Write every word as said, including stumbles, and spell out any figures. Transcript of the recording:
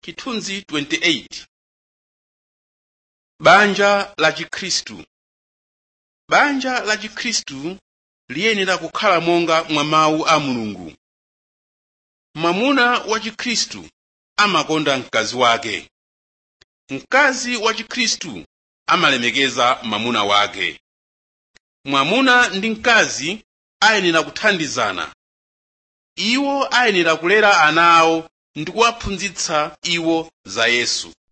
Chithunzi twenty-eight. Banja la Chikristu. Banja la Chikristu liyenera kukhala monga mwa mawu a Mulungu. Mwamuna wa Chikristu amakonda mkazi wake. Mkazi wa Chikristu amalemekeza mwamuna wake. Mwamuna ndi mkazi ayenera kuthandizana. Iwo ayenera kulera ana awo ndi kuwaphunzitsa iwo za Yesu.